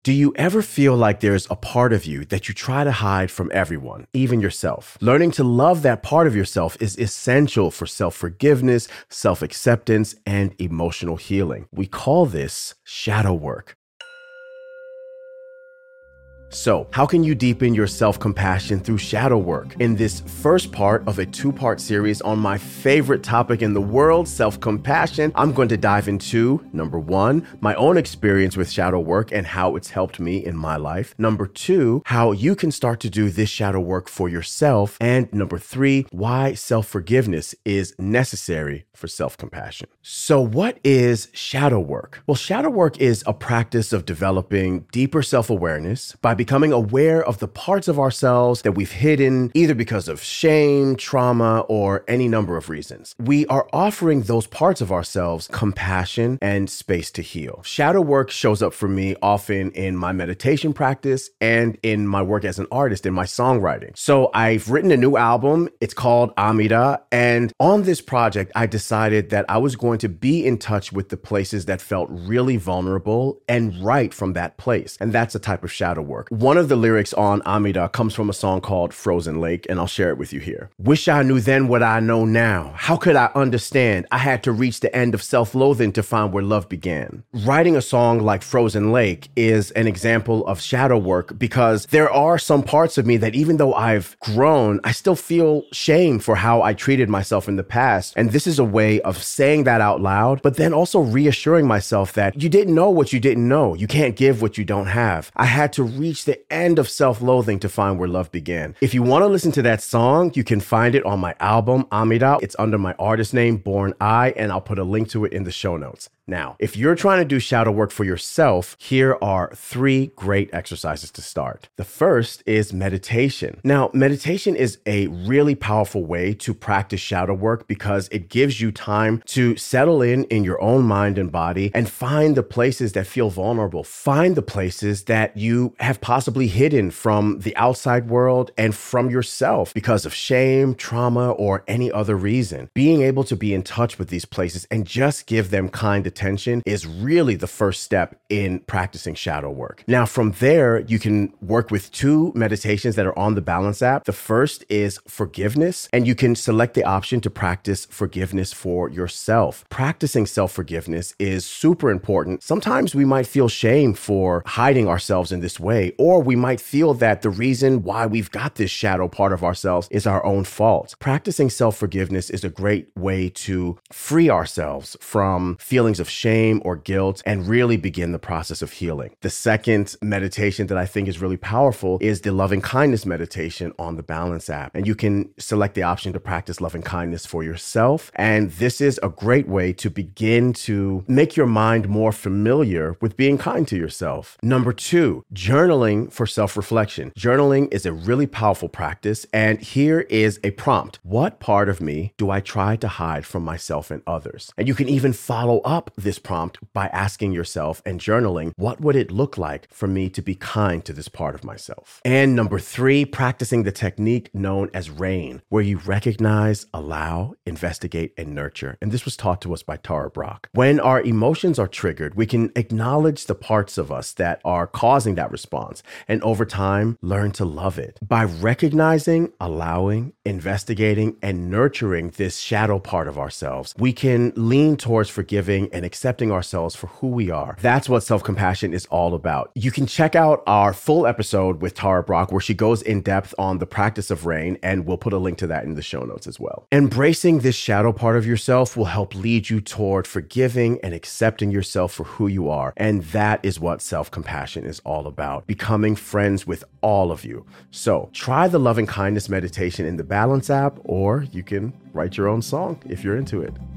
Do you ever feel like there's a part of you that you try to hide from everyone, even yourself? Learning to love that part of yourself is essential for self-forgiveness, self-acceptance, and emotional healing. We call this shadow work. So, how can you deepen your self-compassion through shadow work? In this first part of a two-part series on my favorite topic in the world, self-compassion, I'm going to dive into, number one, my own experience with shadow work and how it's helped me in my life. Number two, how you can start to do this shadow work for yourself. And number three, why self-forgiveness is necessary for self-compassion. So what is shadow work? Well, shadow work is a practice of developing deeper self-awareness by becoming aware of the parts of ourselves that we've hidden, either because of shame, trauma, or any number of reasons. We are offering those parts of ourselves compassion and space to heal. Shadow work shows up for me often in my meditation practice and in my work as an artist, in my songwriting. So I've written a new album. It's called Amida. And on this project, I decided that I was going to be in touch with the places that felt really vulnerable and right from that place. And that's a type of shadow work. One of the lyrics on Amida comes from a song called Frozen Lake, and I'll share it with you here. Wish I knew then what I know now. How could I understand? I had to reach the end of self-loathing to find where love began. Writing a song like Frozen Lake is an example of shadow work because there are some parts of me that even though I've grown, I still feel shame for how I treated myself in the past. And this is a way of saying that out loud, but then also reassuring myself that you didn't know what you didn't know. You can't give what you don't have. I had to reach the end of self-loathing to find where love began. If you want to listen to that song, you can find it on my album, Amida. It's under my artist name, Born I, and I'll put a link to it in the show notes. Now, if you're trying to do shadow work for yourself, here are 3 great exercises to start. The first is meditation. Now, meditation is a really powerful way to practice shadow work because it gives you time to settle in your own mind and body and find the places that feel vulnerable. Find the places that you have possibly hidden from the outside world and from yourself because of shame, trauma, or any other reason. Being able to be in touch with these places and just give them kind attention is really the first step in practicing shadow work. Now, from there, you can work with 2 meditations that are on the Balance app. The first is forgiveness, and you can select the option to practice forgiveness for yourself. Practicing self-forgiveness is super important. Sometimes we might feel shame for hiding ourselves in this way, or we might feel that the reason why we've got this shadow part of ourselves is our own fault. Practicing self-forgiveness is a great way to free ourselves from feelings of shame or guilt and really begin the process of healing. The second meditation that I think is really powerful is the loving kindness meditation on the Balance app. And you can select the option to practice loving kindness for yourself. And this is a great way to begin to make your mind more familiar with being kind to yourself. Number 2, journaling for self-reflection. Journaling is a really powerful practice. And here is a prompt. What part of me do I try to hide from myself and others? And you can even follow up this prompt by asking yourself and journaling, what would it look like for me to be kind to this part of myself? And number 3, practicing the technique known as RAIN, where you recognize, allow, investigate, and nurture. And this was taught to us by Tara Brach. When our emotions are triggered, we can acknowledge the parts of us that are causing that response, and over time, learn to love it. By recognizing, allowing, investigating, and nurturing this shadow part of ourselves, we can lean towards forgiving and accepting ourselves for who we are. That's what self-compassion is all about. You can check out our full episode with Tara Brach where she goes in depth on the practice of RAIN, and we'll put a link to that in the show notes as well. Embracing this shadow part of yourself will help lead you toward forgiving and accepting yourself for who you are. And that is what self-compassion is all about, becoming friends with all of you. So try the loving kindness meditation in the Balance app, or you can write your own song if you're into it.